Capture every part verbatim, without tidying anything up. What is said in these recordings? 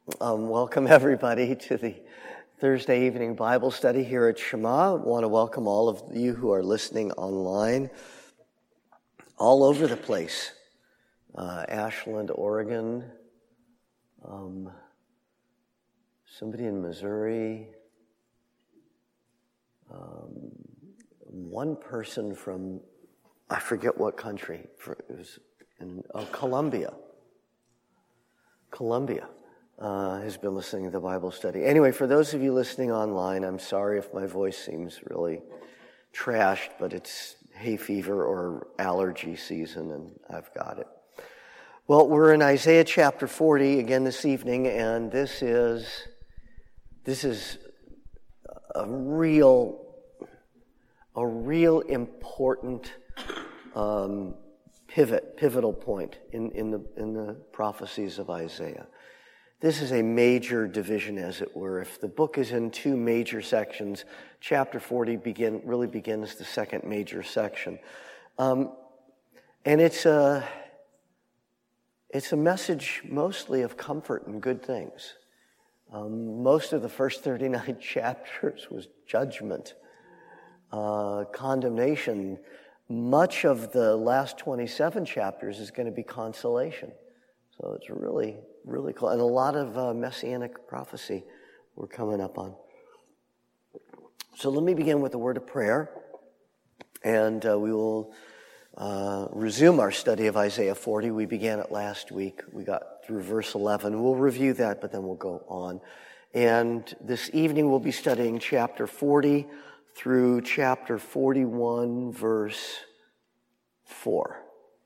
Um, welcome everybody to the Thursday evening Bible study here at Shema. I want to welcome all of you who are listening online all over the place. Uh, Ashland, Oregon, um, somebody in Missouri, um, one person from, I forget what country, for, it was in uh, Colombia. Colombia. Uh, has been listening to the Bible study. Anyway, for those of you listening online, I'm sorry if my voice seems really trashed, but it's hay fever or allergy season, and I've got it. Well, we're in Isaiah chapter forty again this evening, and this is this is a real a real important um, pivot, pivotal point in in the in the prophecies of Isaiah. This is a major division, as it were. If the book is in two major sections, chapter forty begin, really begins the second major section. Um, and it's a, it's a message mostly of comfort and good things. Um, most of the first thirty-nine chapters was judgment, uh, condemnation. Much of the last twenty-seven chapters is going to be consolation. So it's really, really cool. And a lot of uh, messianic prophecy we're coming up on. So let me begin with a word of prayer. And uh, we will uh, resume our study of Isaiah forty. We began it last week. We got through verse eleven. We'll review that, but then we'll go on. And this evening we'll be studying chapter forty through chapter forty-one, verse four.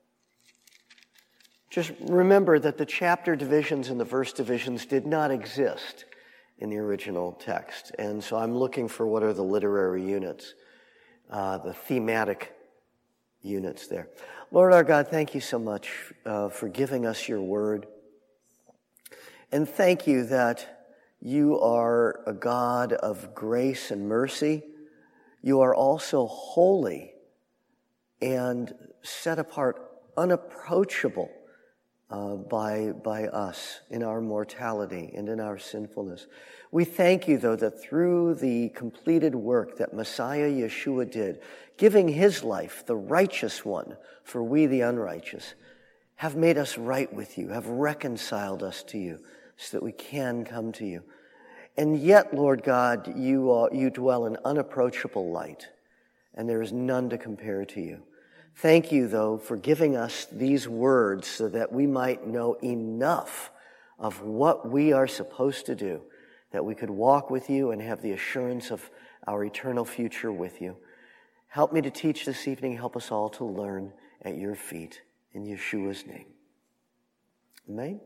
Just remember that the chapter divisions and the verse divisions did not exist in the original text. And so I'm looking for what are the literary units, uh, the thematic units there. Lord our God, thank you so much uh, for giving us your word. And thank you that you are a God of grace and mercy. You are also holy and set apart, unapproachable Uh, by by us in our mortality and in our sinfulness. We thank you, though, that through the completed work that Messiah Yeshua did, giving his life, the righteous one, for we the unrighteous, have made us right with you, have reconciled us to you, so that we can come to you. And yet, Lord God, you are, you dwell in unapproachable light, and there is none to compare to you. Thank you, though, for giving us these words so that we might know enough of what we are supposed to do, that we could walk with you and have the assurance of our eternal future with you. Help me to teach this evening. Help us all to learn at your feet. In Yeshua's name. Amen.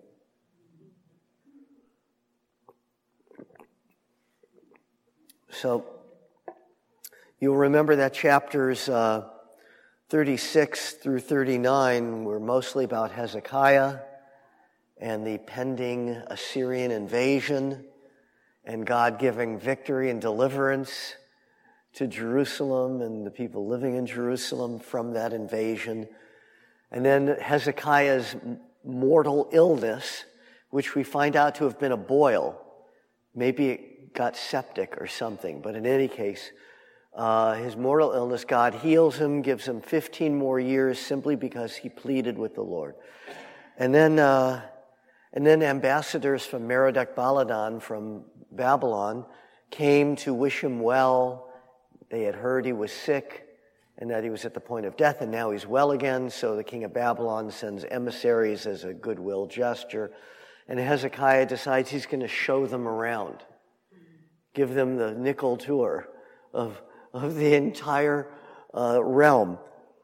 So, you'll remember that chapters Uh, thirty-six through thirty-nine were mostly about Hezekiah and the pending Assyrian invasion and God giving victory and deliverance to Jerusalem and the people living in Jerusalem from that invasion. And then Hezekiah's mortal illness, which we find out to have been a boil. Maybe it got septic or something, but in any case, Uh, his mortal illness, God heals him, gives him fifteen more years simply because he pleaded with the Lord. And then, uh, and then ambassadors from Merodach Baladan from Babylon came to wish him well. They had heard he was sick and that he was at the point of death, and now he's well again. So the king of Babylon sends emissaries as a goodwill gesture. And Hezekiah decides he's going to show them around, give them the nickel tour of of the entire uh, realm.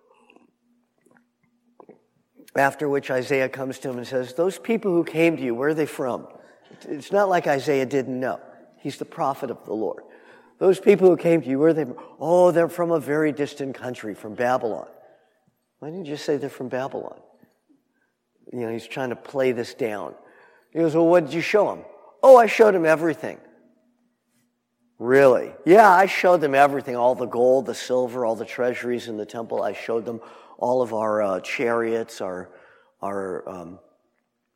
After which Isaiah comes to him and says, those people who came to you, where are they from? It's not like Isaiah didn't know. He's the prophet of the Lord. Those people who came to you, where are they from? Oh, they're from a very distant country, from Babylon. Why didn't you just say they're from Babylon? You know, he's trying to play this down. He goes, well, what did you show him? Oh, I showed him everything. Really? Yeah, I showed them everything, all the gold, the silver, all the treasuries in the temple. I showed them all of our uh, chariots, our our um,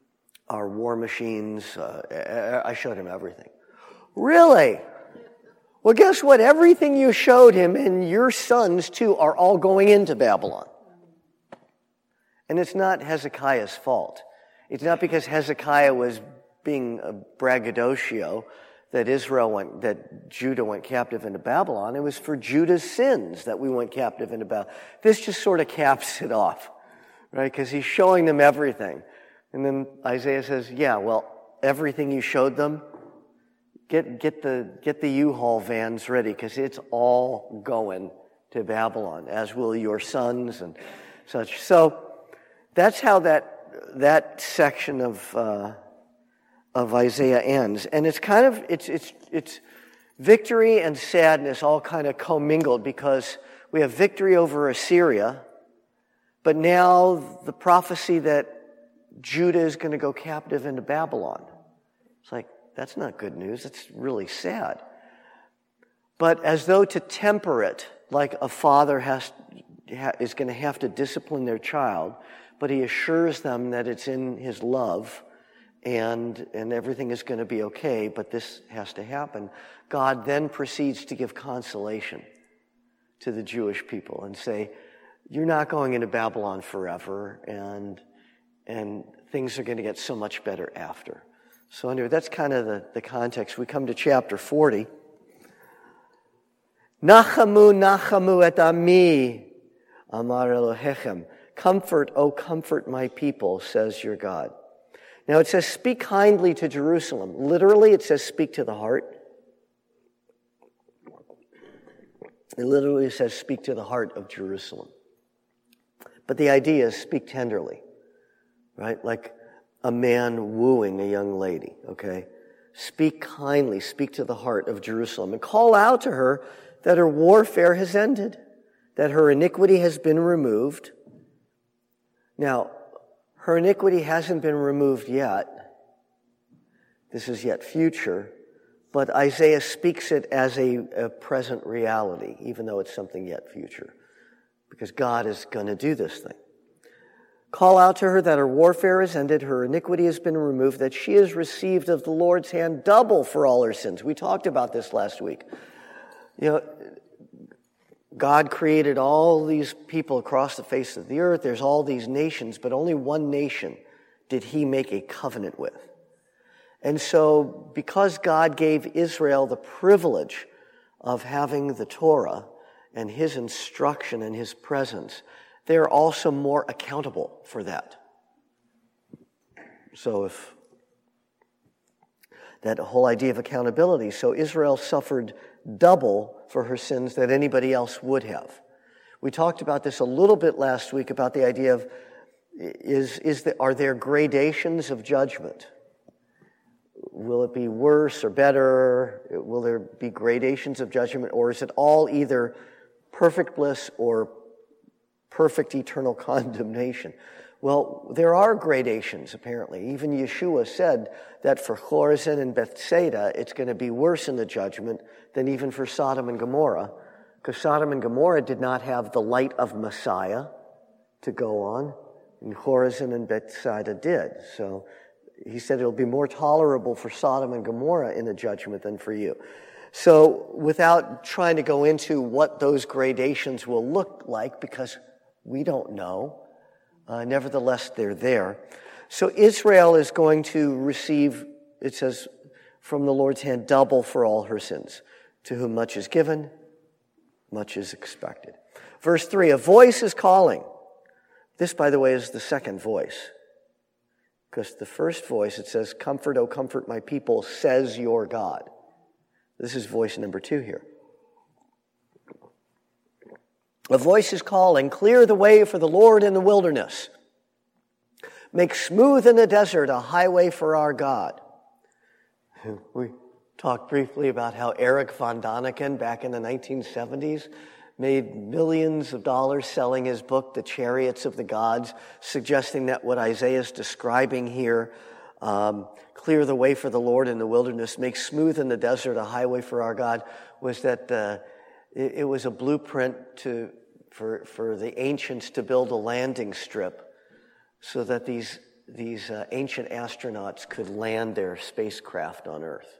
our war machines. Uh, I showed him everything. Really? Well, guess what? Everything you showed him and your sons, too, are all going into Babylon. And it's not Hezekiah's fault. It's not because Hezekiah was being a braggadocio that Israel went, that Judah went captive into Babylon. It was for Judah's sins that we went captive into Babylon. This just sort of caps it off, right? Because he's showing them everything. And then Isaiah says, yeah, well, everything you showed them, get, get the, get the U-Haul vans ready, because it's all going to Babylon, as will your sons and such. So that's how that, that section of, uh, of Isaiah ends. And it's kind of, it's, it's, it's victory and sadness all kind of commingled, because we have victory over Assyria, but now the prophecy that Judah is going to go captive into Babylon. It's like, that's not good news. It's really sad. But as though to temper it, like a father has is going to have to discipline their child, but he assures them that it's in his love and, and everything is going to be okay, but this has to happen. God then proceeds to give consolation to the Jewish people and say, you're not going into Babylon forever, and and things are going to get so much better after. So anyway, that's kind of the, the context. We come to chapter forty. Nachamu, nachamu et ami, amar Elohechem. Comfort, O comfort my people, says your God. Now it says, speak kindly to Jerusalem. Literally, it says, speak to the heart. It literally says, speak to the heart of Jerusalem. But the idea is, speak tenderly, right? Like a man wooing a young lady, okay? Speak kindly, speak to the heart of Jerusalem, and call out to her that her warfare has ended, that her iniquity has been removed. Now, her iniquity hasn't been removed yet. This is yet future. But Isaiah speaks it as a, a present reality, even though it's something yet future. Because God is going to do this thing. Call out to her that her warfare is ended, her iniquity has been removed, that she has received of the Lord's hand double for all her sins. We talked about this last week. You know, God created all these people across the face of the earth. There's all these nations, but only one nation did he make a covenant with. And so, because God gave Israel the privilege of having the Torah and his instruction and his presence, they're also more accountable for that. So if that whole idea of accountability, so Israel suffered double for her sins that anybody else would have. We talked about this a little bit last week about the idea of, is, is the, are there gradations of judgment? Will it be worse or better? Will there be gradations of judgment? Or is it all either perfect bliss or perfect eternal condemnation? Well, there are gradations, apparently. Even Yeshua said that for Chorazin and Bethsaida, it's going to be worse in the judgment than even for Sodom and Gomorrah, because Sodom and Gomorrah did not have the light of Messiah to go on, and Chorazin and Bethsaida did. So he said it'll be more tolerable for Sodom and Gomorrah in the judgment than for you. So without trying to go into what those gradations will look like, because we don't know, Uh, nevertheless, they're there. So Israel is going to receive, it says, from the Lord's hand, double for all her sins. To whom much is given, much is expected. Verse three, a voice is calling. This, by the way, is the second voice. Because the first voice, it says, comfort, O comfort my people, says your God. This is voice number two here. A voice is calling, clear the way for the Lord in the wilderness. Make smooth in the desert a highway for our God. We talked briefly about how Eric von Daniken back in the nineteen seventies made millions of dollars selling his book, The Chariots of the Gods, suggesting that what Isaiah is describing here, um, clear the way for the Lord in the wilderness, make smooth in the desert a highway for our God, was that uh, it, it was a blueprint to for, for the ancients to build a landing strip so that these these uh, ancient astronauts could land their spacecraft on Earth.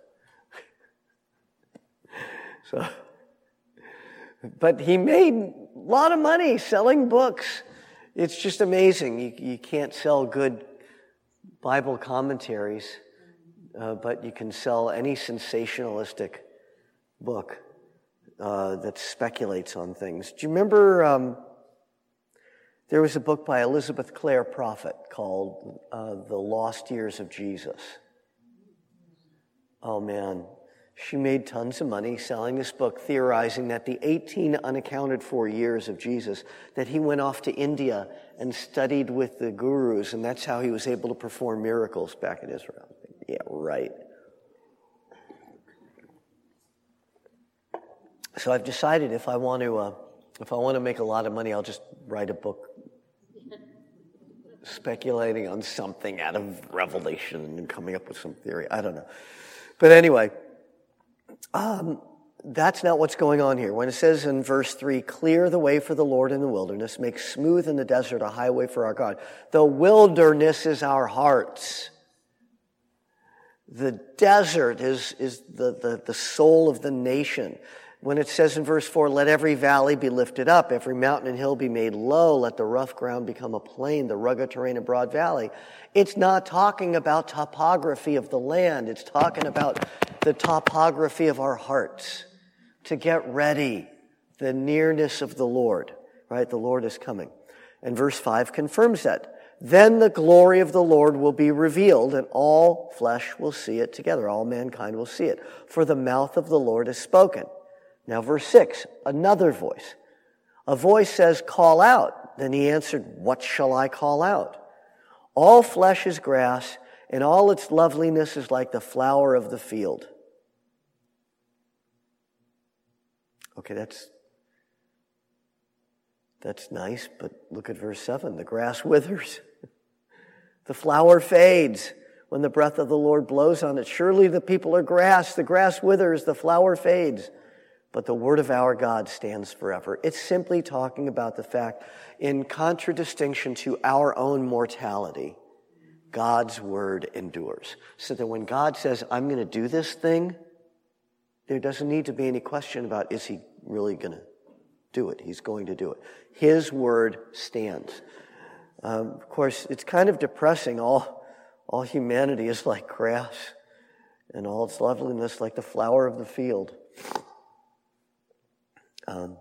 So, but he made a lot of money selling books. It's just amazing. You, you can't sell good Bible commentaries, uh, but you can sell any sensationalistic book uh, that speculates on things. Do you remember um, there was a book by Elizabeth Clare Prophet called uh, The Lost Years of Jesus? Oh, man. She made tons of money selling this book, theorizing that the eighteen unaccounted for years of Jesus, that he went off to India and studied with the gurus, and that's how he was able to perform miracles back in Israel. Yeah, right. So I've decided if I want to, uh, if I want to make a lot of money, I'll just write a book speculating on something out of Revelation and coming up with some theory. I don't know. But anyway, um, that's not what's going on here. When it says in verse three, clear the way for the Lord in the wilderness, make smooth in the desert a highway for our God. The wilderness is our hearts. The desert is, is the, the, the soul of the nation. When it says in verse four, let every valley be lifted up, every mountain and hill be made low, let the rough ground become a plain, the rugged terrain a broad valley. It's not talking about topography of the land. It's talking about the topography of our hearts to get ready, the nearness of the Lord, right? The Lord is coming. And verse five confirms that. Then the glory of the Lord will be revealed, and all flesh will see it together. All mankind will see it. For the mouth of the Lord has spoken. Now, verse six, another voice. A voice says, call out. Then he answered, what shall I call out? All flesh is grass, and all its loveliness is like the flower of the field. Okay, that's, that's nice, but look at verse seven. The grass withers. The flower fades when the breath of the Lord blows on it. Surely the people are grass. The grass withers, the flower fades. But the word of our God stands forever. It's simply talking about the fact, in contradistinction to our own mortality, God's word endures. So that when God says, I'm going to do this thing, there doesn't need to be any question about, is he really going to do it? He's going to do it. His word stands. Um, of course, it's kind of depressing. All, all humanity is like grass, and all its loveliness like the flower of the field. Um,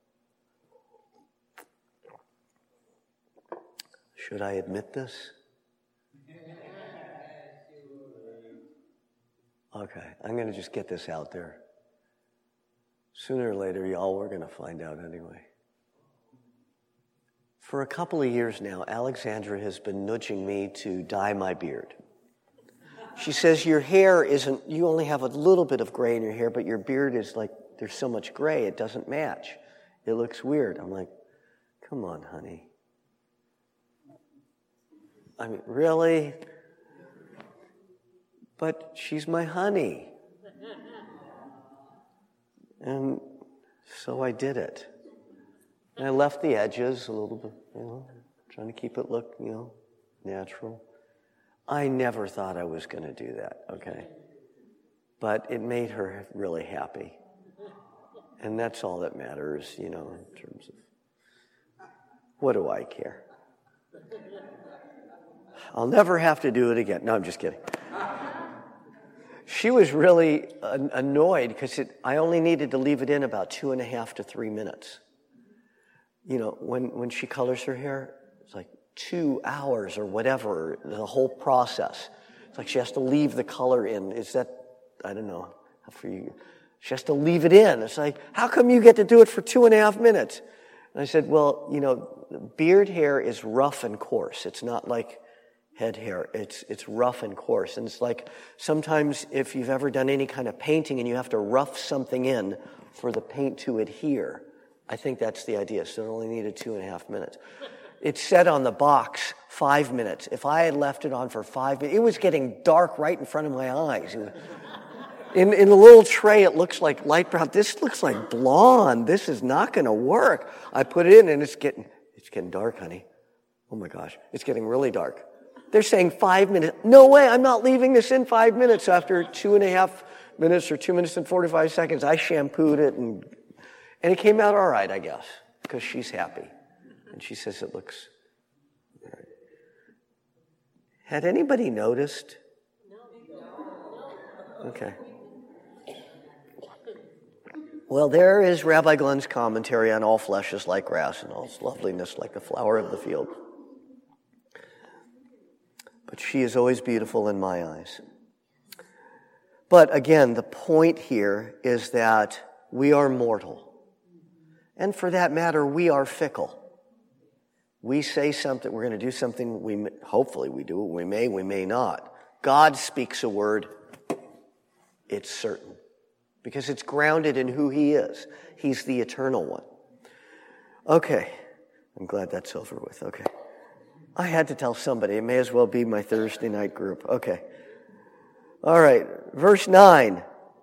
should I admit this? Okay, I'm going to just get this out there. Sooner or later, y'all, we're going to find out anyway. For a couple of years now, Alexandra has been nudging me to dye my beard. She says, your hair isn't, you only have a little bit of gray in your hair, but your beard is like, there's so much gray, it doesn't match. It looks weird. I'm like, come on, honey. I mean, really? But she's my honey. And so I did it. And I left the edges a little bit, you know, trying to keep it look, you know, natural. I never thought I was going to do that, okay? But it made her really happy. And that's all that matters, you know, in terms of what do I care? I'll never have to do it again. No, I'm just kidding. She was really annoyed because I only needed to leave it in about two and a half to three minutes. You know, when, when she colors her hair, it's like two hours or whatever, the whole process. It's like she has to leave the color in. Is that, I don't know, for you. She has to leave it in. It's like, how come you get to do it for two and a half minutes? And I said, well, you know, beard hair is rough and coarse. It's not like head hair. It's it's rough and coarse. And it's like sometimes if you've ever done any kind of painting and you have to rough something in for the paint to adhere, I think that's the idea. So it only needed two and a half minutes. It said on the box, five minutes. If I had left it on for five minutes, it was getting dark right in front of my eyes. In, in the little tray, it looks like light brown. This looks like blonde. This is not going to work. I put it in, and it's getting it's getting dark, honey. Oh, my gosh. It's getting really dark. They're saying five minutes. No way, I'm not leaving this in five minutes. After two and a half minutes or two minutes and forty-five seconds, I shampooed it, and and it came out all right, I guess, because she's happy. And she says it looks all right. Had anybody noticed? Okay. Well, there is Rabbi Glenn's commentary on all flesh is like grass and all its loveliness like the flower of the field. But she is always beautiful in my eyes. But again, the point here is that we are mortal. And for that matter, we are fickle. We say something, we're going to do something, we hopefully we do it, we may, we may not. God speaks a word, it's certain. Because it's grounded in who he is. He's the eternal one. Okay. I'm glad that's over with. Okay. I had to tell somebody. It may as well be my Thursday night group. Okay. All right. Verse nine.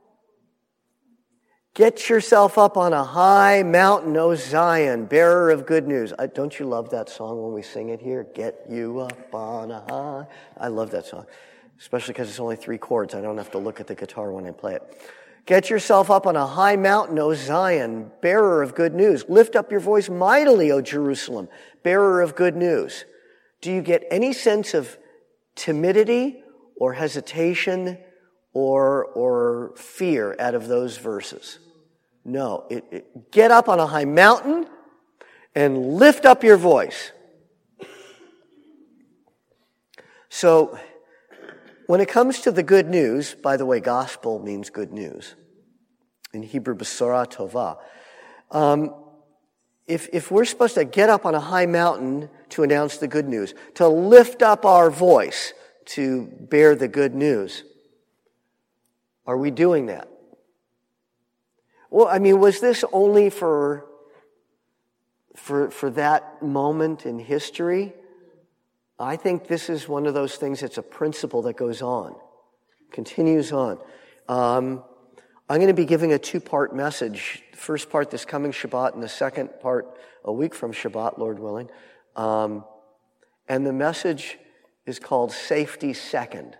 Get yourself up on a high mountain, O Zion, bearer of good news. I, don't you love that song when we sing it here? Get you up on a high. I love that song. Especially because it's only three chords. I don't have to look at the guitar when I play it. Get yourself up on a high mountain, O Zion, bearer of good news. Lift up your voice mightily, O Jerusalem, bearer of good news. Do you get any sense of timidity or hesitation or, or fear out of those verses? No. It, it, get up on a high mountain and lift up your voice. So, when it comes to the good news, by the way, gospel means good news. In Hebrew, Besorah Tovah. Um, if, if we're supposed to get up on a high mountain to announce the good news, to lift up our voice to bear the good news, are we doing that? Well, I mean, was this only for, for, for that moment in history? I think this is one of those things that's a principle that goes on, continues on. Um, I'm going to be giving a two-part message. The first part this coming Shabbat and the second part a week from Shabbat, Lord willing. Um, and the message is called Safety Second.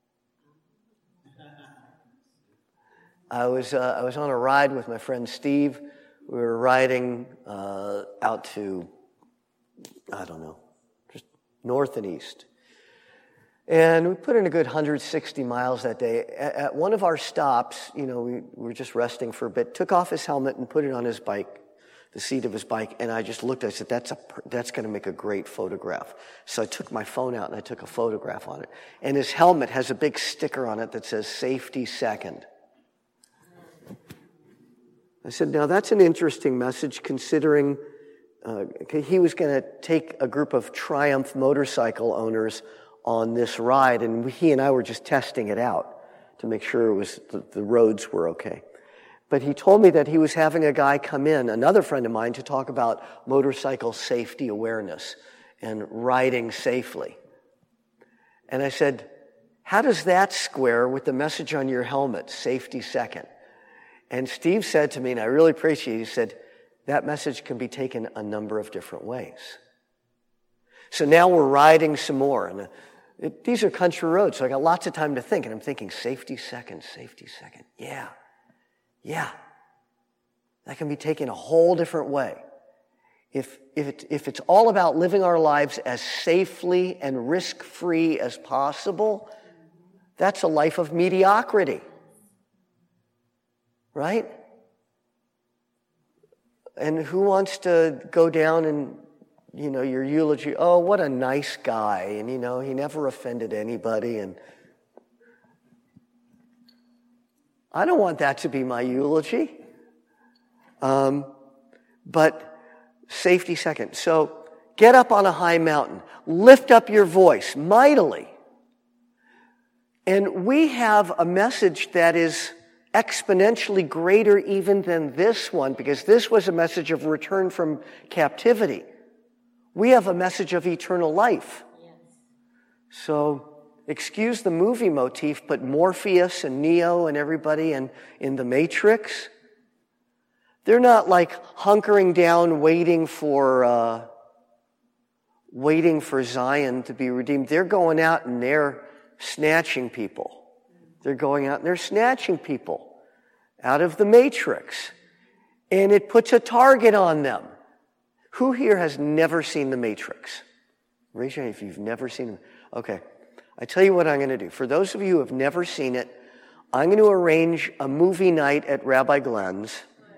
I was uh, I was on a ride with my friend Steve. We were riding uh, out to, I don't know, north and east. And we put in a good one hundred sixty miles that day. At one of our stops, you know, we were just resting for a bit, took off his helmet and put it on his bike, the seat of his bike, and I just looked, I said, that's a that's going to make a great photograph. So I took my phone out and I took a photograph on it. And his helmet has a big sticker on it that says, Safety Second. I said, now that's an interesting message considering Uh, he was going to take a group of Triumph motorcycle owners on this ride, and he and I were just testing it out to make sure it was the, the roads were okay. But he told me that he was having a guy come in, another friend of mine, to talk about motorcycle safety awareness and riding safely. And I said, how does that square with the message on your helmet, safety second? And Steve said to me, and I really appreciate it, he said, that message can be taken a number of different ways. So now we're riding some more. And it, these are country roads, so I got lots of time to think. And I'm thinking, safety second, safety second. Yeah, yeah. That can be taken a whole different way. If, if, it, if it's all about living our lives as safely and risk-free as possible, that's a life of mediocrity. Right? And who wants to go down and, you know, your eulogy, oh, what a nice guy, and, you know, he never offended anybody, and I don't want that to be my eulogy. Um, but safety second. So get up on a high mountain, lift up your voice mightily. And we have a message that is exponentially greater even than this one, because this was a message of return from captivity. We have a message of eternal life. Yes. So, excuse the movie motif, but Morpheus and Neo and everybody in, in the Matrix, they're not like hunkering down waiting for uh, waiting for Zion to be redeemed. They're going out and they're snatching people. They're going out and they're snatching people out of the matrix. And it puts a target on them. Who here has never seen the Matrix? Raise your hand if you've never seen it. Okay. I tell you what I'm going to do. For those of you who have never seen it, I'm going to arrange a movie night at Rabbi Glenn's.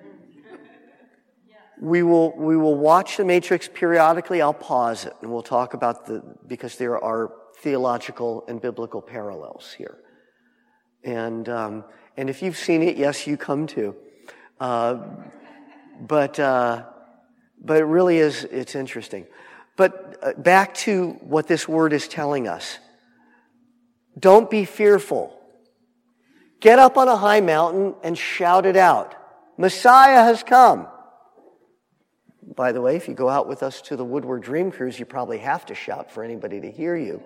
We will, we will watch the Matrix periodically. I'll pause it and we'll talk about the, because there are theological and biblical parallels here. And, um, and if you've seen it, yes, you come too. Uh, but, uh, but it really is, it's interesting. But uh, back to what this word is telling us. Don't be fearful. Get up on a high mountain and shout it out. Messiah has come. By the way, if you go out with us to the Woodward Dream Cruise, you probably have to shout for anybody to hear you.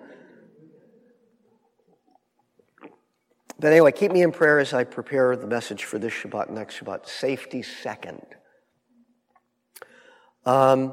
But anyway, keep me in prayer as I prepare the message for this Shabbat, next Shabbat. Safety second. Um,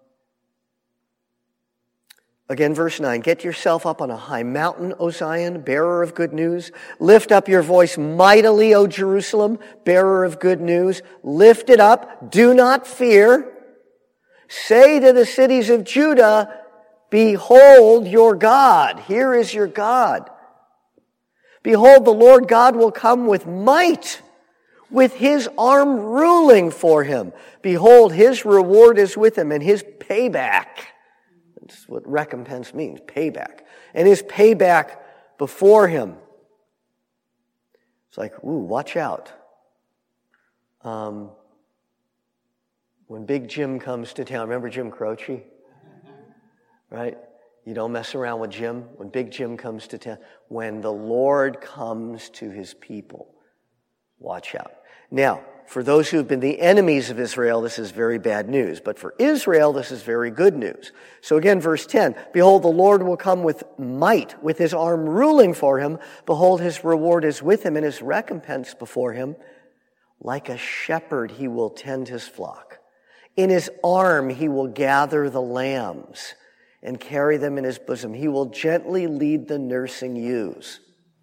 again, verse nine. Get yourself up on a high mountain, O Zion, bearer of good news. Lift up your voice mightily, O Jerusalem, bearer of good news. Lift it up. Do not fear. Say to the cities of Judah, behold your God. Here is your God. Behold, the Lord God will come with might, with his arm ruling for him. Behold, his reward is with him, and his payback. That's what recompense means, payback. And his payback before him. It's like, ooh, watch out. Um, when Big Jim comes to town, remember Jim Croce? Right? You don't mess around with Jim. When Big Jim comes to town, when the Lord comes to his people, watch out. Now, for those who have been the enemies of Israel, this is very bad news. But for Israel, this is very good news. So again, verse ten, behold, the Lord will come with might, with his arm ruling for him. Behold, his reward is with him, and his recompense before him. Like a shepherd, he will tend his flock. In his arm, he will gather the lambs and carry them in his bosom. He will gently lead the nursing ewes.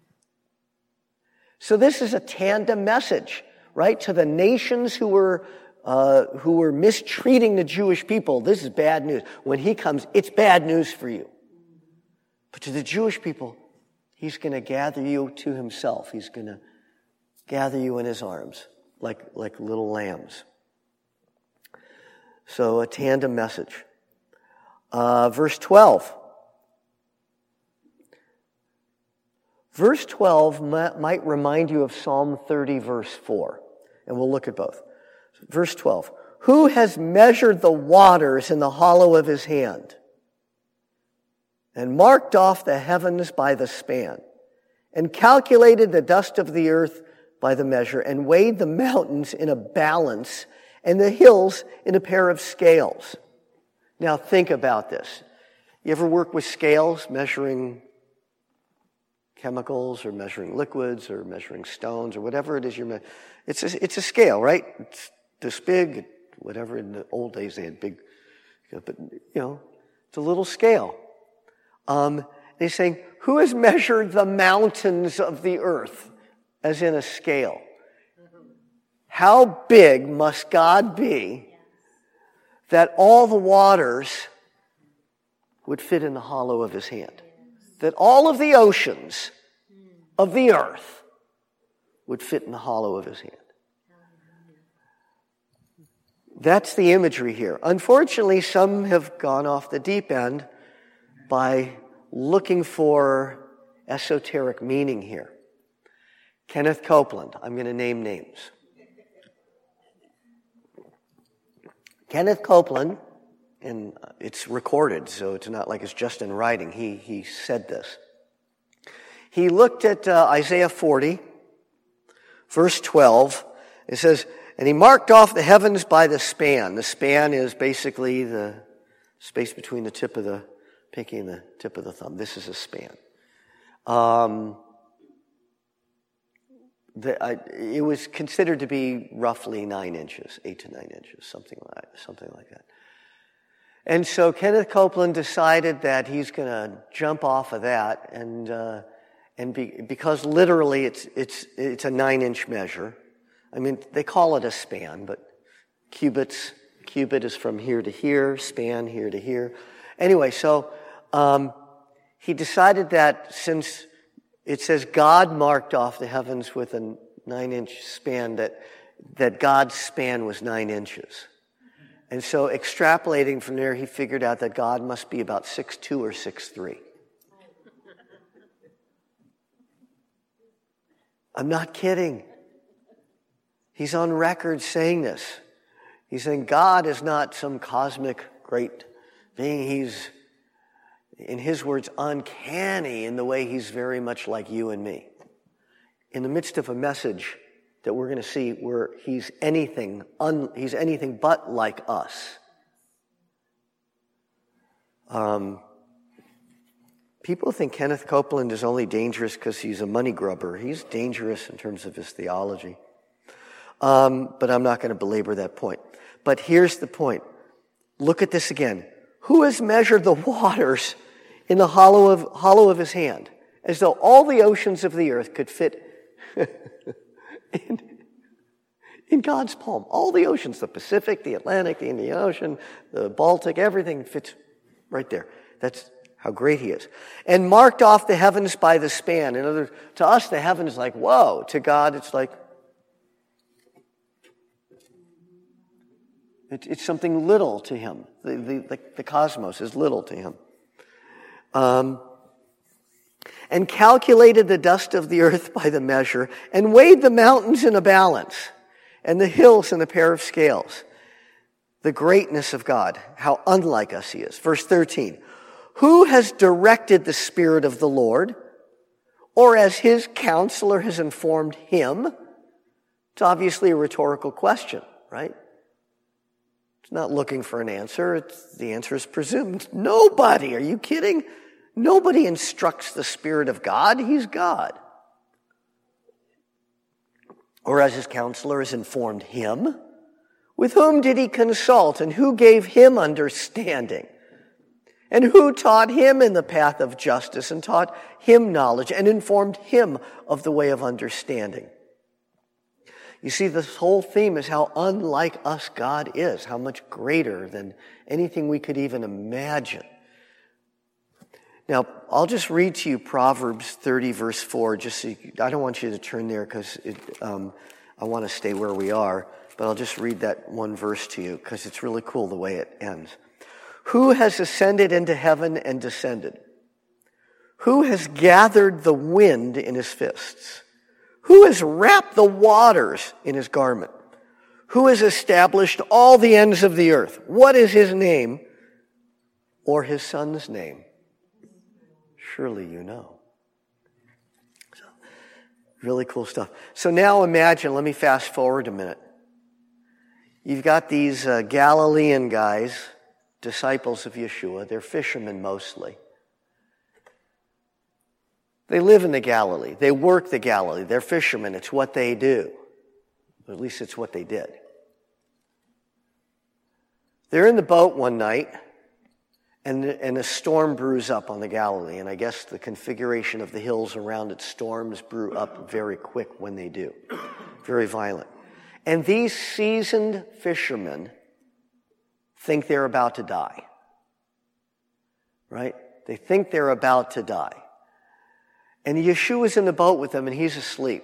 So this is a tandem message, right? To the nations who were uh, who were mistreating the Jewish people, this is bad news. When he comes, it's bad news for you. But to the Jewish people, he's going to gather you to himself. He's going to gather you in his arms like, like little lambs. So a tandem message. Uh, verse twelve. Verse twelve might remind you of Psalm thirty, verse four. And we'll look at both. Verse twelve. Who has measured the waters in the hollow of his hand, and marked off the heavens by the span, and calculated the dust of the earth by the measure, and weighed the mountains in a balance, and the hills in a pair of scales? Now think about this. You ever work with scales, measuring chemicals or measuring liquids or measuring stones or whatever it is you're measuring? It's a, it's a scale, right? It's this big, whatever. In the old days they had big, but you know, it's a little scale. Um, they're saying, who has measured the mountains of the earth as in a scale? How big must God be that all the waters would fit in the hollow of his hand? That all of the oceans of the earth would fit in the hollow of his hand. That's the imagery here. Unfortunately, some have gone off the deep end by looking for esoteric meaning here. Kenneth Copeland, I'm going to name names. Kenneth Copeland, and it's recorded, so it's not like it's just in writing. He he said this. He looked at uh, Isaiah forty, verse twelve. It says, and he marked off the heavens by the span. The span is basically the space between the tip of the pinky and the tip of the thumb. This is a span. Um, the, I, it was considered to be roughly nine inches, eight to nine inches, something like something like that. And so Kenneth Copeland decided that he's going to jump off of that, and uh, and be, because literally it's it's it's a nine-inch measure. I mean, they call it a span, but cubits cubit is from here to here, span here to here. Anyway, so um, he decided that since it says God marked off the heavens with a nine-inch span, that that God's span was nine inches. And so extrapolating from there, he figured out that God must be about six two or six three. I'm not kidding. He's on record saying this. He's saying God is not some cosmic great being. He's, in his words, uncanny in the way he's very much like you and me. In the midst of a message that we're going to see where he's anything, un, he's anything but like us. Um, people think Kenneth Copeland is only dangerous because he's a money grubber. He's dangerous in terms of his theology. Um, but I'm not going to belabor that point. But here's the point. Look at this again. Who has measured the waters in the hollow of, hollow of his hand, as though all the oceans of the earth could fit in, in God's palm? All the oceans, the Pacific, the Atlantic, the Indian Ocean, the Baltic, everything fits right there. That's how great he is. And marked off the heavens by the span. In other words, to us, the heaven is like, whoa. To God, it's like, it, it's something little to him. The, the, the, the cosmos is little to him. Um, and calculated the dust of the earth by the measure, and weighed the mountains in a balance, and the hills in a pair of scales. The greatness of God, how unlike us he is. Verse thirteen, who has directed the Spirit of the Lord, or as his counselor has informed him? It's obviously a rhetorical question, right? It's not looking for an answer. It's, the answer is presumed. Nobody. Are you kidding? Nobody instructs the Spirit of God. He's God. Or as his counselor has informed him. With whom did he consult, and who gave him understanding? And who taught him in the path of justice, and taught him knowledge, and informed him of the way of understanding? You see, this whole theme is how unlike us God is, how much greater than anything we could even imagine. Now, I'll just read to you Proverbs thirty, verse four. Just so you, I don't want you to turn there because um, I want to stay where we are. But I'll just read that one verse to you because it's really cool the way it ends. Who has ascended into heaven and descended? Who has gathered the wind in his fists? Who has wrapped the waters in his garment? Who has established all the ends of the earth? What is his name or his son's name? Surely you know. So, really cool stuff. So now imagine, let me fast forward a minute. You've got these uh, Galilean guys, disciples of Yeshua. They're fishermen mostly. They live in the Galilee. They work the Galilee. They're fishermen. It's what they do. Or at least it's what they did. They're in the boat one night, and, and a storm brews up on the Galilee. And I guess the configuration of the hills around it, storms brew up very quick when they do. Very violent. And these seasoned fishermen think they're about to die. Right? They think they're about to die. And Yeshua's in the boat with them, and he's asleep.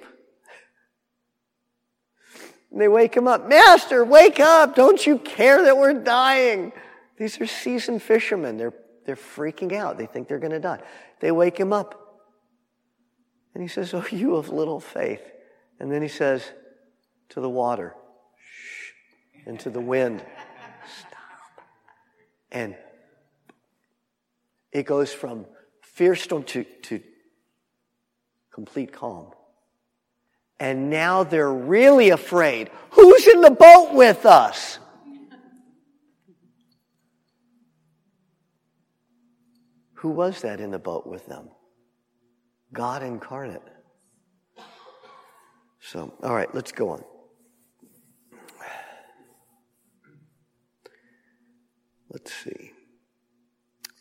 And they wake him up. Master, wake up! Don't you care that we're dying? These are seasoned fishermen. They're, they're freaking out. They think they're going to die. They wake him up. And he says, oh, you of little faith. And then he says to the water, shh, and to the wind, stop. And it goes from fierce storm to, to complete calm. And now they're really afraid. Who's in the boat with us? Who was that in the boat with them? God incarnate. So, all right, let's go on. Let's see.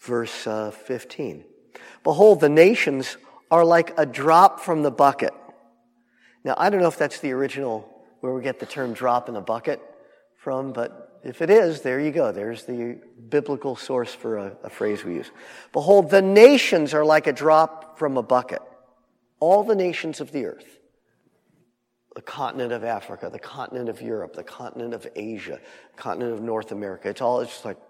verse uh, fifteen. Behold, the nations are like a drop from the bucket. Now, I don't know if that's the original where we get the term drop in the bucket from, but if it is, there you go. There's the biblical source for a, a phrase we use. Behold, the nations are like a drop from a bucket. All the nations of the earth. The continent of Africa, the continent of Europe, the continent of Asia, the continent of North America. It's all, it's just like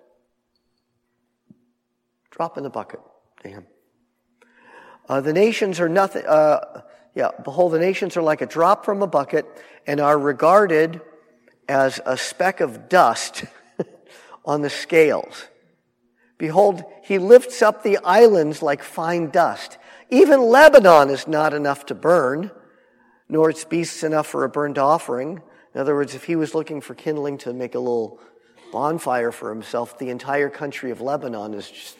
drop in the bucket to him. Uh, the nations are nothing, uh, yeah, behold, the nations are like a drop from a bucket and are regarded as a speck of dust on the scales. Behold, he lifts up the islands like fine dust. Even Lebanon is not enough to burn, nor its beasts enough for a burnt offering. In other words, if he was looking for kindling to make a little bonfire for himself, the entire country of Lebanon is just,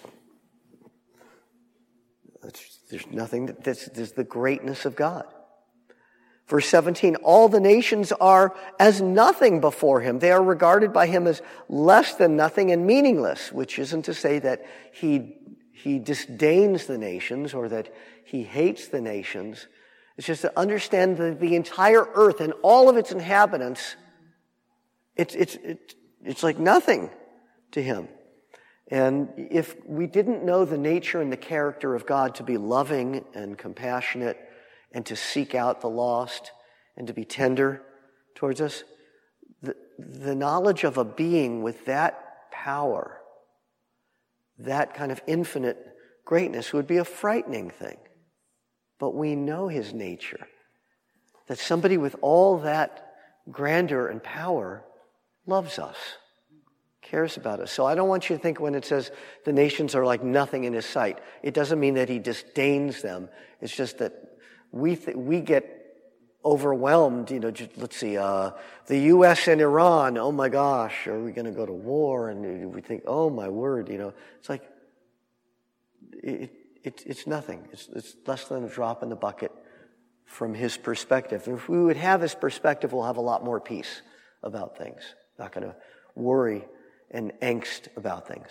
there's nothing, that, this is the greatness of God. Verse seventeen, all the nations are as nothing before him. They are regarded by him as less than nothing and meaningless, which isn't to say that he, he disdains the nations or that he hates the nations. It's just to understand that the entire earth and all of its inhabitants, it's, it's, it's, it's like nothing to him. And if we didn't know the nature and the character of God to be loving and compassionate and to seek out the lost and to be tender towards us, the, the knowledge of a being with that power, that kind of infinite greatness would be a frightening thing. But we know his nature, that somebody with all that grandeur and power loves us, cares about us. So I don't want you to think when it says the nations are like nothing in his sight, it doesn't mean that he disdains them. It's just that we th- we get overwhelmed. You know, just, let's see, uh, the U S and Iran. Oh my gosh, are we going to go to war? And we think, oh my word, you know, it's like it, it, it's nothing. It's, it's less than a drop in the bucket from his perspective. If we would have his perspective, we'll have a lot more peace about things. Not going to worry and angst about things.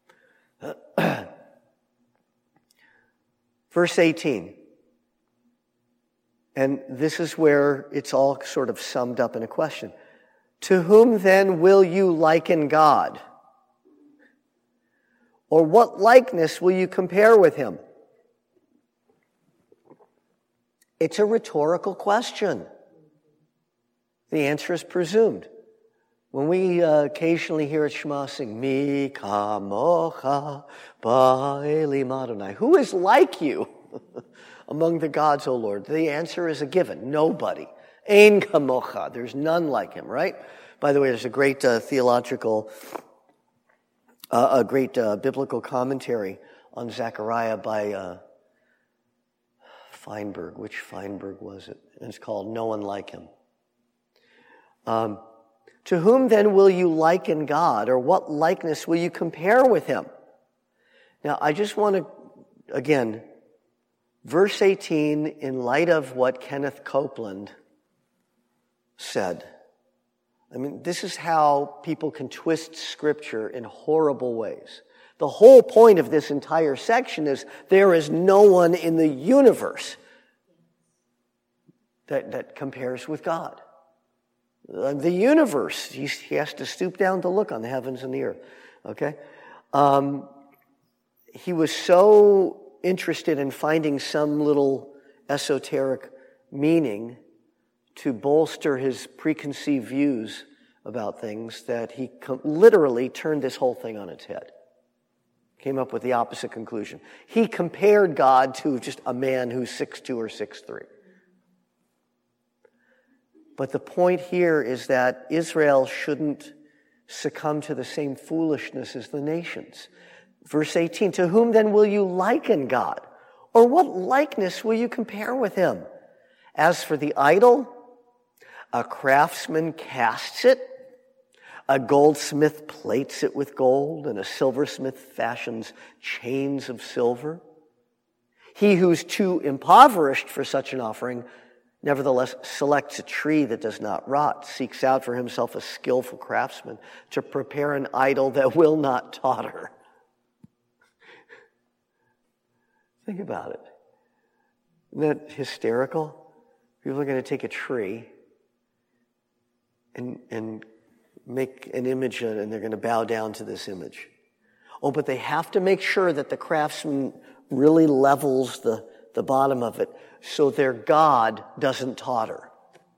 Verse eighteen. And this is where it's all sort of summed up in a question. To whom then will you liken God? Or what likeness will you compare with him? It's a rhetorical question. The answer is presumed. When we uh, occasionally hear at Shema sing, Mi kamocha ba'elim Adonai, who is like you among the gods, O Lord? The answer is a given. Nobody. Ein kamocha. There's none like him, right? By the way, there's a great uh, theological, uh, a great uh, biblical commentary on Zechariah by uh, Feinberg. Which Feinberg was it? And it's called No One Like Him. Um, to whom then will you liken God, or what likeness will you compare with him? Now, I just want to, again, verse eighteen, in light of what Kenneth Copeland said. I mean, this is how people can twist Scripture in horrible ways. The whole point of this entire section is there is no one in the universe that, that compares with God. The universe, he has to stoop down to look on the heavens and the earth. Okay? Um, he was so interested in finding some little esoteric meaning to bolster his preconceived views about things that he com- literally turned this whole thing on its head. Came up with the opposite conclusion. He compared God to just a man who's six two or six three. But the point here is that Israel shouldn't succumb to the same foolishness as the nations. Verse eighteen, to whom then will you liken God? Or what likeness will you compare with him? As for the idol, a craftsman casts it, a goldsmith plates it with gold, and a silversmith fashions chains of silver. He who's too impoverished for such an offering nevertheless selects a tree that does not rot, seeks out for himself a skillful craftsman to prepare an idol that will not totter. Think about it. Isn't that hysterical? People are going to take a tree and, and make an image and they're going to bow down to this image. Oh, but they have to make sure that the craftsman really levels the, the bottom of it so their God doesn't totter.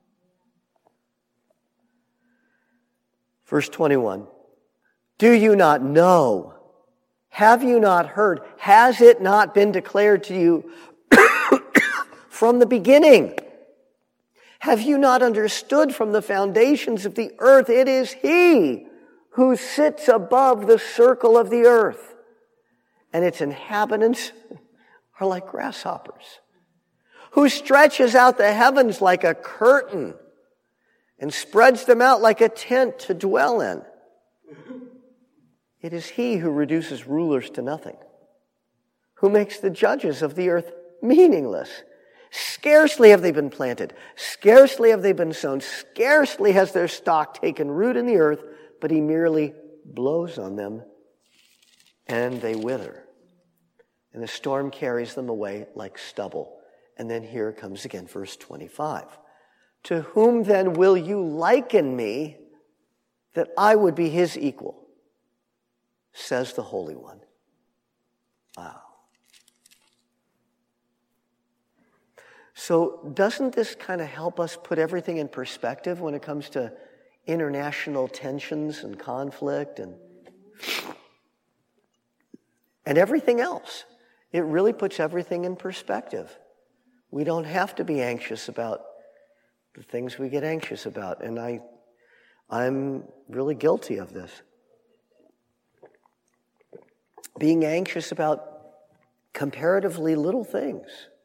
Verse twenty-one. Do you not know? Have you not heard? Has it not been declared to you from the beginning? Have you not understood from the foundations of the earth? It is He who sits above the circle of the earth, and its inhabitants are like grasshoppers, who stretches out the heavens like a curtain and spreads them out like a tent to dwell in. It is He who reduces rulers to nothing, who makes the judges of the earth meaningless. Scarcely have they been planted, scarcely have they been sown, scarcely has their stock taken root in the earth, but He merely blows on them and they wither. And the storm carries them away like stubble. And then here comes again verse twenty-five. To whom then will you liken me that I would be His equal? Says the Holy One. Wow. So doesn't this kind of help us put everything in perspective when it comes to international tensions and conflict and, and everything else? It really puts everything in perspective. We don't have to be anxious about the things we get anxious about. And I, I'm really guilty of this. Being anxious about comparatively little things.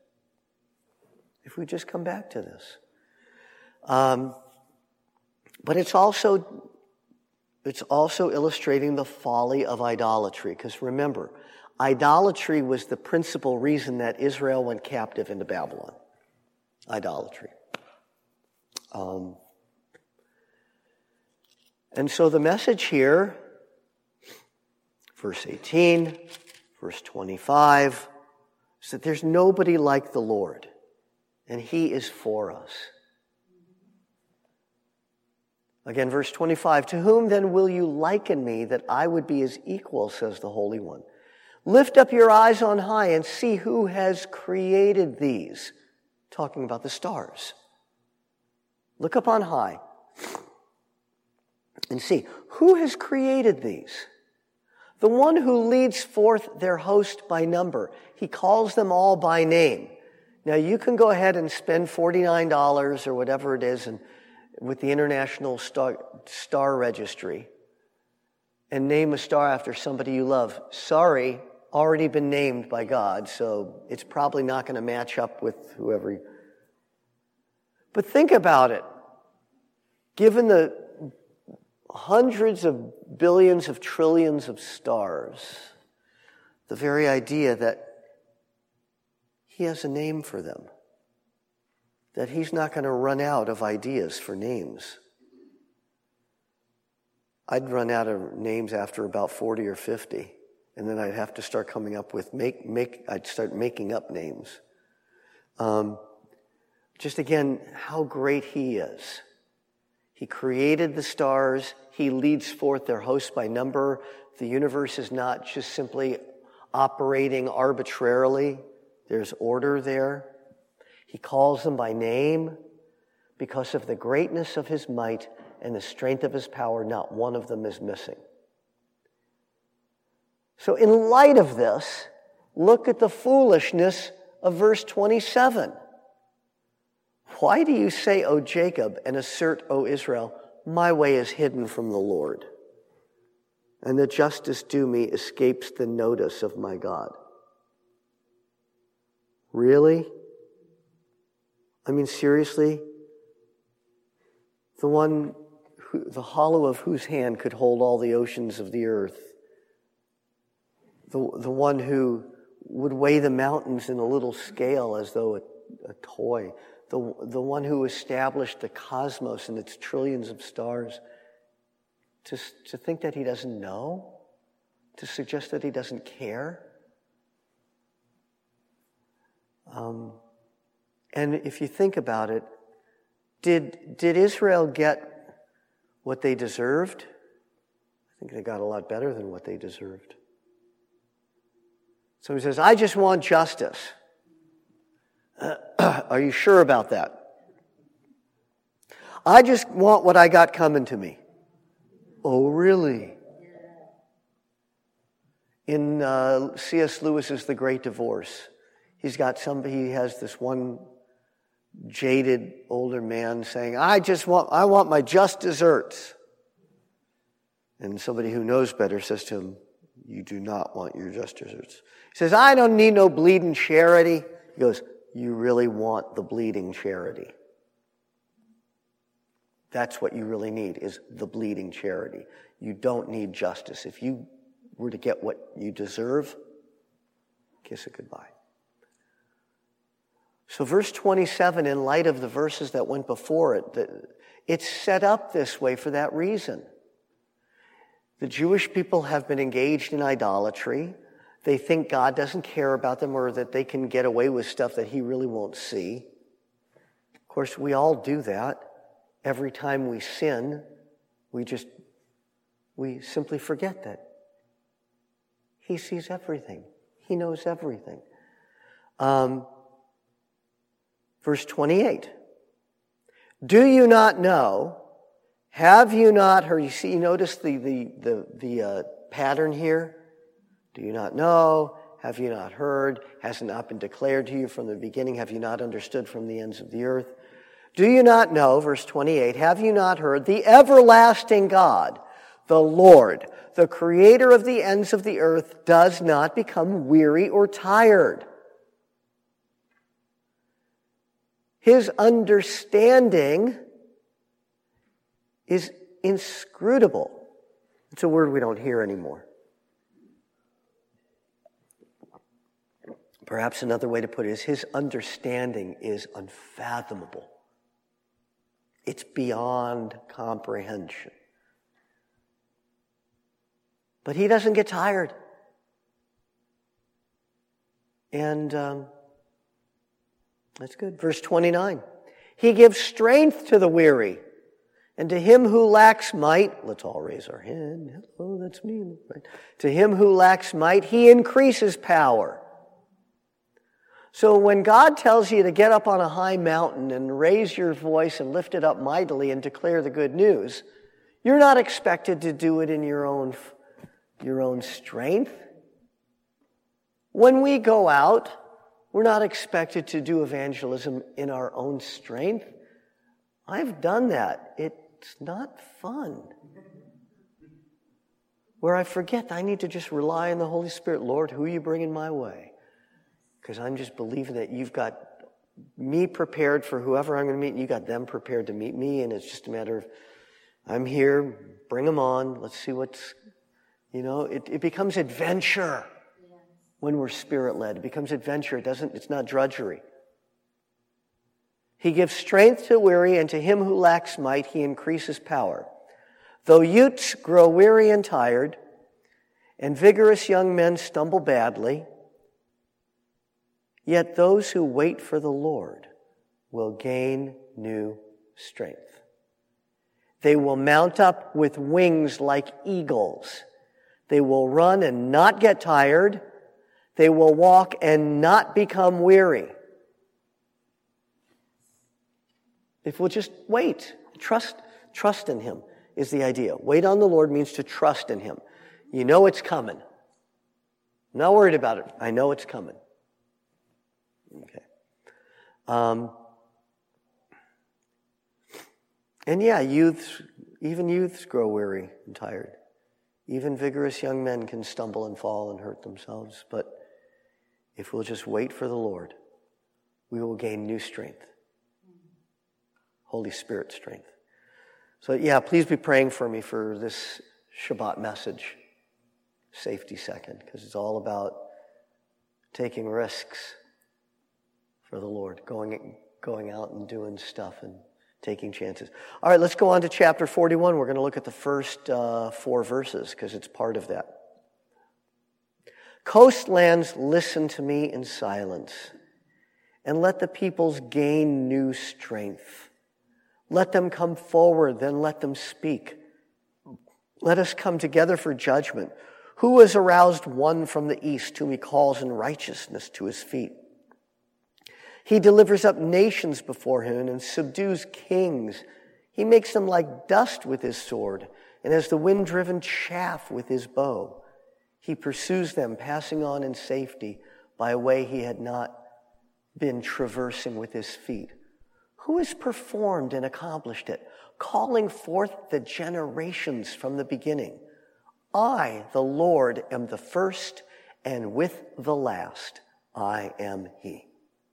If we just come back to this. Um, but it's also, it's also illustrating the folly of idolatry. Because remember, idolatry was the principal reason that Israel went captive into Babylon. Idolatry. Um, and so the message here, verse eighteen, verse twenty-five, is that there's nobody like the Lord, and He is for us. Again, verse twenty-five, to whom then will you liken me that I would be His equal, says the Holy One. Lift up your eyes on high and see who has created these. Talking about the stars. Look up on high and see who has created these. The one who leads forth their host by number. He calls them all by name. Now you can go ahead and spend forty-nine dollars or whatever it is and with the International Star, Star Registry and name a star after somebody you love. Sorry, already been named by God, so it's probably not going to match up with whoever you... But think about it. Given the hundreds of billions of trillions of stars, the very idea that He has a name for them, that He's not going to run out of ideas for names. I'd run out of names after about forty or fifty, and then I'd have to start coming up with, make, make, I'd start making up names. Um, Just again, how great He is. He created the stars. He leads forth their hosts by number. The universe is not just simply operating arbitrarily. There's order there. He calls them by name. Because of the greatness of His might and the strength of His power, not one of them is missing. So in light of this, look at the foolishness of verse twenty-seven. Why do you say, O Jacob, and assert, O Israel, my way is hidden from the Lord, and the justice due me escapes the notice of my God? Really? I mean, seriously? The one, who, the hollow of whose hand could hold all the oceans of the earth, the, the one who would weigh the mountains in a little scale as though a, a toy, The, the one who established the cosmos and its trillions of stars, to, to think that He doesn't know? To suggest that He doesn't care? Um, and if you think about it, did did Israel get what they deserved? I think they got a lot better than what they deserved. Somebody says, I just want justice. Uh, are you sure about that? I just want what I got coming to me. Oh, really? In uh, C S Lewis's The Great Divorce, he's got somebody, he has this one jaded older man saying, I just want, I want my just desserts. And somebody who knows better says to him, you do not want your just desserts. He says, I don't need no bleeding charity. He goes, you really want the bleeding charity. That's what you really need, is the bleeding charity. You don't need justice. If you were to get what you deserve, kiss it goodbye. So verse twenty-seven, in light of the verses that went before it, it's set up this way for that reason. The Jewish people have been engaged in idolatry. They think God doesn't care about them, or that they can get away with stuff that he really won't see. Of course, we all do that. Every time we sin, we just, we simply forget that he sees everything. He knows everything. Um, verse twenty-eight. Do you not know? Have you not heard? You see, you notice the the the the uh, pattern here. Do you not know? Have you not heard? Has it not been declared to you from the beginning? Have you not understood from the ends of the earth? Do you not know, verse twenty-eight, have you not heard? The everlasting God, the Lord, the creator of the ends of the earth, does not become weary or tired. His understanding is inscrutable. It's a word we don't hear anymore. Perhaps another way to put it is his understanding is unfathomable. It's beyond comprehension. But he doesn't get tired. And um, that's good. Verse twenty-nine. He gives strength to the weary, and to him who lacks might, let's all raise our hand. Hello, that's me. Right? To him who lacks might, he increases power. So when God tells you to get up on a high mountain and raise your voice and lift it up mightily and declare the good news, you're not expected to do it in your own, your own strength. When we go out, we're not expected to do evangelism in our own strength. I've done that. It's not fun. Where I forget I need to just rely on the Holy Spirit. Lord, who are you bringing my way? Because I'm just believing that you've got me prepared for whoever I'm going to meet, and you got them prepared to meet me, and it's just a matter of, I'm here, bring them on, let's see what's, you know, it, it becomes adventure when we're Spirit-led. It becomes adventure. It doesn't, it's not drudgery. He gives strength to the weary, and to him who lacks might, he increases power. Though youths grow weary and tired, and vigorous young men stumble badly, yet those who wait for the Lord will gain new strength. They will mount up with wings like eagles. They will run and not get tired. They will walk and not become weary. If we'll just wait, trust, trust in him is the idea. Wait on the Lord means to trust in him. You know it's coming. I'm not worried about it. I know it's coming. Okay. Um, and yeah, youths, even youths grow weary and tired. Even vigorous young men can stumble and fall and hurt themselves. But if we'll just wait for the Lord, we will gain new strength. Holy Spirit strength. So yeah, please be praying for me for this Shabbat message. Safety second, because it's all about taking risks for the Lord, going going out and doing stuff and taking chances. All right, let's go on to chapter forty-one. We're going to look at the first uh, four verses because it's part of that. Coastlands, listen to me in silence. and let the peoples gain new strength. Let them come forward, then let them speak. Let us come together for judgment. Who has aroused one from the east, whom he calls in righteousness to his feet? He delivers up nations before him and subdues kings. He makes them like dust with his sword, and as the wind-driven chaff with his bow. He pursues them, passing on in safety by a way he had not been traversing with his feet. Who has performed and accomplished it, calling forth the generations from the beginning? I, the Lord, am the first, and with the last I am he.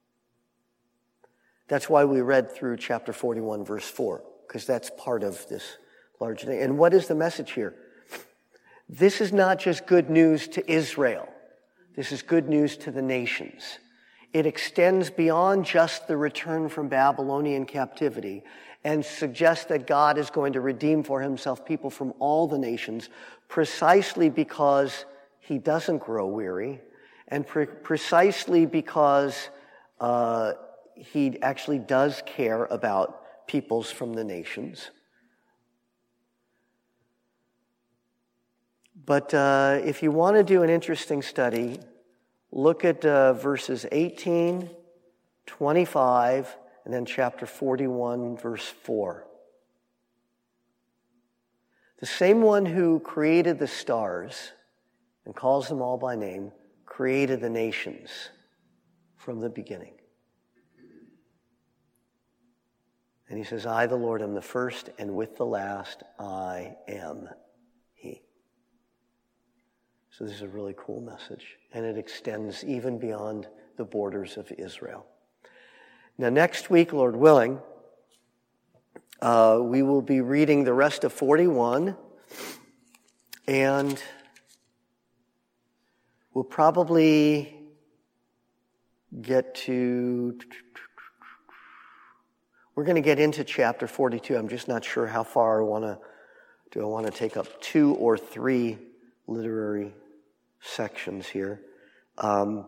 That's why we read through chapter forty-one, verse four, because that's part of this large thing. And what is the message here? This is not just good news to Israel. This is good news to the nations. It extends beyond just the return from Babylonian captivity and suggests that God is going to redeem for himself people from all the nations precisely because he doesn't grow weary and pre- precisely because uh, he actually does care about peoples from the nations. But uh, if you want to do an interesting study, look at uh, verses eighteen, twenty-five, and then chapter forty-one, verse four. The same one who created the stars and calls them all by name created the nations from the beginning. And he says, I, the Lord, am the first, and with the last, I am he. So this is a really cool message, and it extends even beyond the borders of Israel. Now, next week, Lord willing, uh, we will be reading the rest of forty-one, and we'll probably get to... We're going to get into chapter forty-two. I'm just not sure how far I want to... Do I want to take up two or three literary sections here? Um,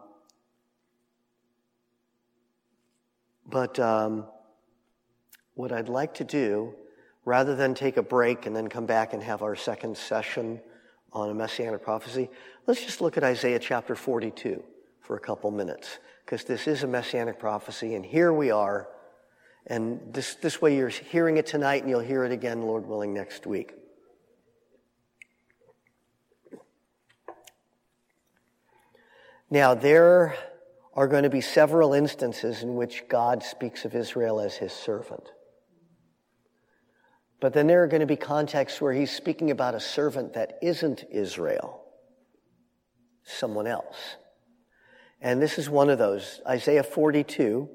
but um, what I'd like to do, rather than take a break and then come back and have our second session on a Messianic prophecy, let's just look at Isaiah chapter forty-two for a couple minutes, because this is a Messianic prophecy, and here we are, and this, this way you're hearing it tonight, and you'll hear it again, Lord willing, next week. Now, there are going to be several instances in which God speaks of Israel as his servant. But then there are going to be contexts where he's speaking about a servant that isn't Israel, someone else. And this is one of those, Isaiah forty-two,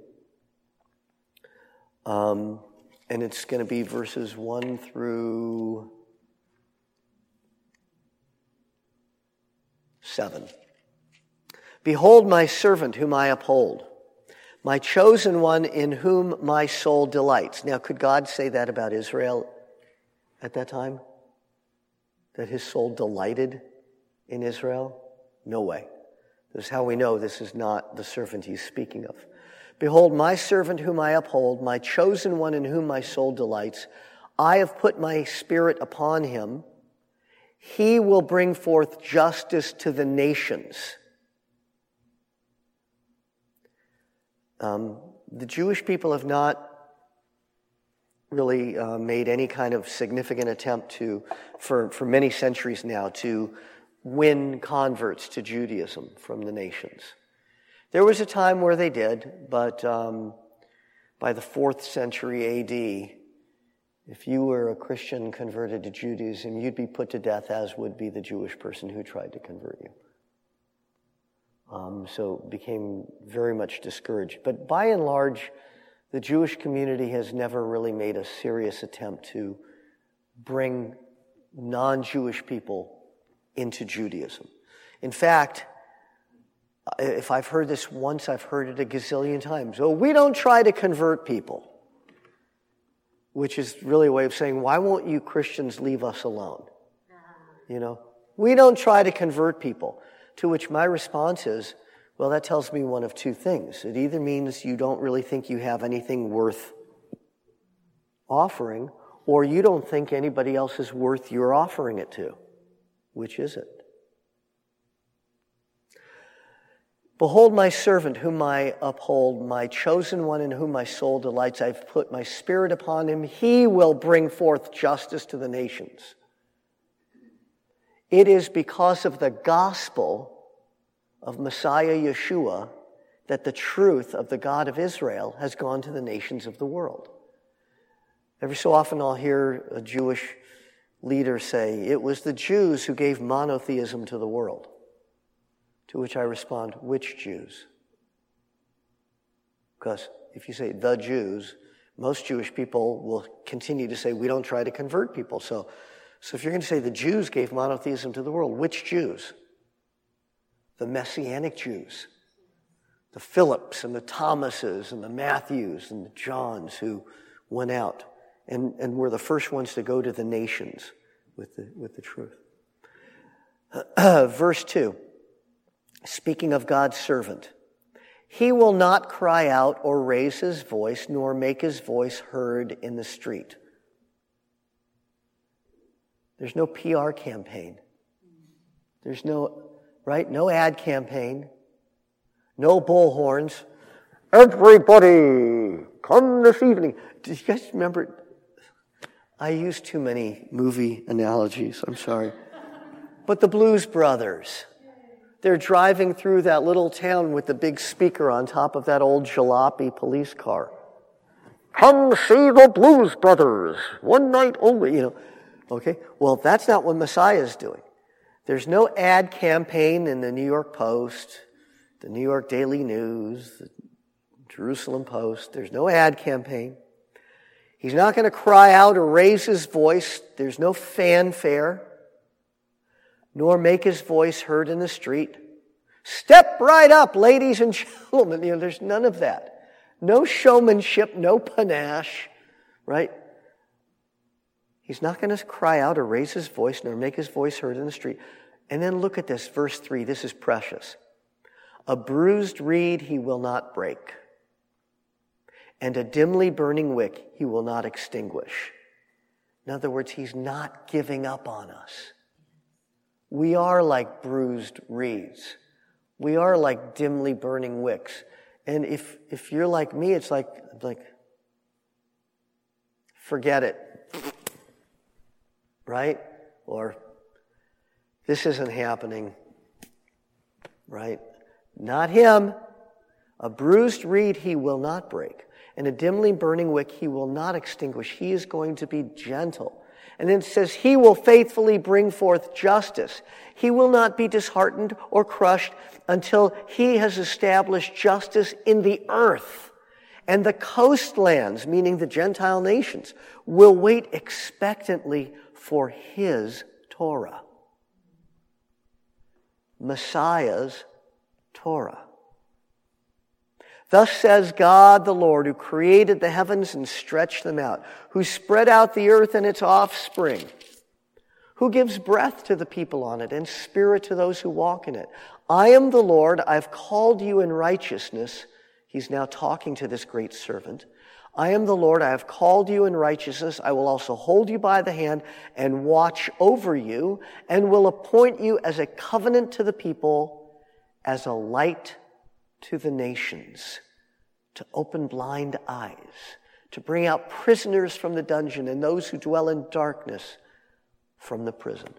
um, and it's going to be verses one through seven. Behold my servant whom I uphold, my chosen one in whom my soul delights. Now, could God say that about Israel at that time? That his soul delighted in Israel? No way. This is how we know this is not the servant he's speaking of. Behold, my servant whom I uphold, my chosen one in whom my soul delights. I have put my spirit upon him. He will bring forth justice to the nations. Um, the Jewish people have not really uh, made any kind of significant attempt to, for, for many centuries now, to win converts to Judaism from the nations. There was a time where they did, but um, by the fourth century A D, if you were a Christian converted to Judaism, you'd be put to death, as would be the Jewish person who tried to convert you. Um, so it became very much discouraged. But by and large, the Jewish community has never really made a serious attempt to bring non-Jewish people into Judaism. In fact, if I've heard this once, I've heard it a gazillion times. Oh, we don't try to convert people. Which is really a way of saying, why won't you Christians leave us alone? You know, we don't try to convert people. To which my response is, Well, that tells me one of two things. It either means you don't really think you have anything worth offering, or you don't think anybody else is worth your offering it to. Which is it? Behold my servant whom I uphold, my chosen one in whom my soul delights. I've put my spirit upon him. He will bring forth justice to the nations. It is because of the gospel of Messiah Yeshua that the truth of the God of Israel has gone to the nations of the world. Every so often I'll hear a Jewish leader say, it was the Jews who gave monotheism to the world. To which I respond, which Jews? Because if you say the Jews, most Jewish people will continue to say, we don't try to convert people. So, so if you're going to say the Jews gave monotheism to the world, which Jews? The Messianic Jews. The Philips and the Thomases and the Matthews and the Johns who went out and, and were the first ones to go to the nations with the, with the truth. Verse two. Speaking of God's servant, he will not cry out or raise his voice, nor make his voice heard in the street. There's no P R campaign. There's no, right? No ad campaign. No bullhorns. Everybody, come this evening. Do you guys remember? I use too many movie analogies. I'm sorry. But the Blues Brothers. They're driving through that little town with the big speaker on top of that old jalopy police car. Come see the Blues Brothers, one night only, you know. Okay, well, that's not what Messiah is doing. There's no ad campaign in the New York Post, the New York Daily News, the Jerusalem Post. There's no ad campaign. He's not going to cry out or raise his voice. There's no fanfare. Nor make his voice heard in the street. Step right up, ladies and gentlemen. You know, there's none of that. No showmanship, no panache, right? He's not going to cry out or raise his voice, nor make his voice heard in the street. And then look at this, verse three. This is precious. A bruised reed he will not break, and a dimly burning wick he will not extinguish. In other words, he's not giving up on us. We are like bruised reeds. We are like dimly burning wicks. And if if you're like me, it's like, like, forget it. Right? Or, this isn't happening. Right? Not him. A bruised reed he will not break, and a dimly burning wick he will not extinguish. He is going to be gentle. And then it says, he will faithfully bring forth justice. He will not be disheartened or crushed until he has established justice in the earth. And the coastlands, meaning the Gentile nations, will wait expectantly for his Torah. Messiah's Torah. Thus says God the Lord, who created the heavens and stretched them out, who spread out the earth and its offspring, who gives breath to the people on it and spirit to those who walk in it. I am the Lord, I've called you in righteousness. He's now talking to this great servant. I am the Lord, I have called you in righteousness. I will also hold you by the hand and watch over you, and will appoint you as a covenant to the people, as a light to the nations, to open blind eyes, to bring out prisoners from the dungeon and those who dwell in darkness from the prison.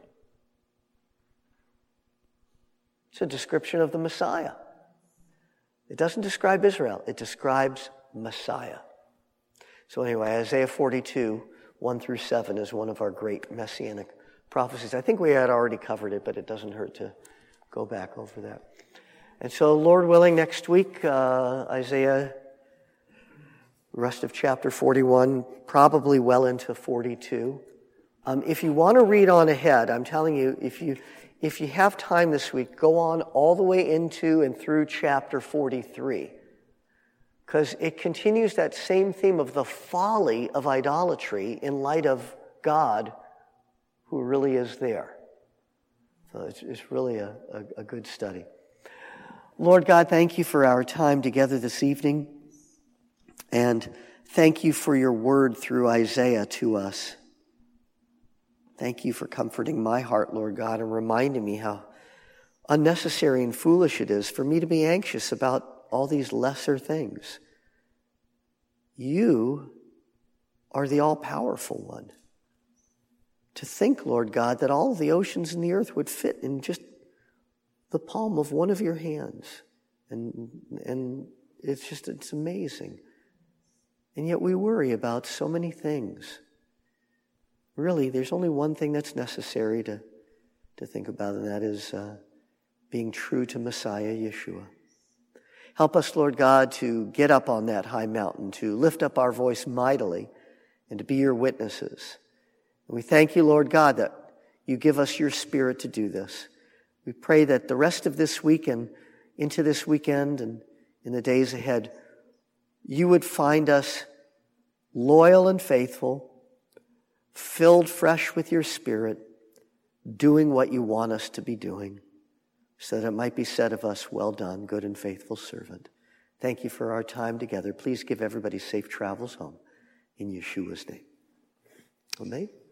It's a description of the Messiah. It doesn't describe Israel. It describes Messiah. So anyway, Isaiah forty-two, one through seven is one of our great messianic prophecies. I think we had already covered it, but it doesn't hurt to go back over that. And so, Lord willing, next week, uh, Isaiah, rest of chapter forty-one, probably well into forty-two. Um, if you want to read on ahead, I'm telling you, if you if you have time this week, go on all the way into and through chapter forty-three. Because it continues that same theme of the folly of idolatry in light of God, who really is there. So it's, it's really a, a, a good study. Lord God, thank you for our time together this evening. And thank you for your word through Isaiah to us. Thank you for comforting my heart, Lord God, and reminding me how unnecessary and foolish it is for me to be anxious about all these lesser things. You are the all-powerful one. To think, Lord God, that all of the oceans and the earth would fit in just the palm of one of your hands. And, and it's just, it's amazing. And yet we worry about so many things. Really, there's only one thing that's necessary to, to think about, and that is uh, being true to Messiah, Yeshua. Help us, Lord God, to get up on that high mountain, to lift up our voice mightily, and to be your witnesses. And we thank you, Lord God, that you give us your Spirit to do this. We pray that the rest of this week and into this weekend and in the days ahead, you would find us loyal and faithful, filled fresh with your Spirit, doing what you want us to be doing, so that it might be said of us, well done, good and faithful servant. Thank you for our time together. Please give everybody safe travels home in Yeshua's name. Amen.